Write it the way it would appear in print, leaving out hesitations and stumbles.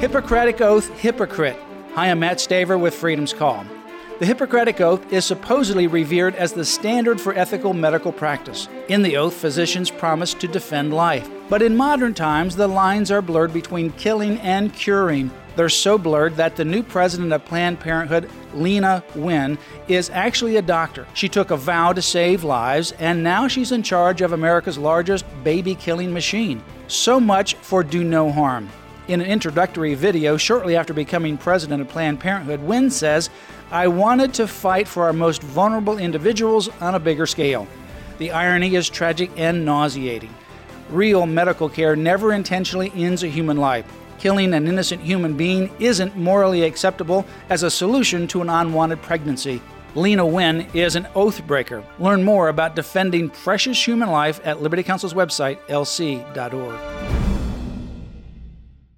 Hippocratic Oath Hypocrite. Hi, I'm Matt Staver with Freedom's Call. The Hippocratic Oath is supposedly revered as the standard for ethical medical practice. In the oath, physicians promise to defend life. But in modern times, the lines are blurred between killing and curing. They're so blurred that the new president of Planned Parenthood, Leana Wen, is actually a doctor. She took a vow to save lives, and now she's in charge of America's largest baby-killing machine. So much for do no harm. In an introductory video shortly after becoming president of Planned Parenthood, Wen says, "I wanted to fight for our most vulnerable individuals on a bigger scale." The irony is tragic and nauseating. Real medical care never intentionally ends a human life. Killing an innocent human being isn't morally acceptable as a solution to an unwanted pregnancy. Leana Wen is an oath breaker. Learn more about defending precious human life at Liberty Counsel's website, lc.org.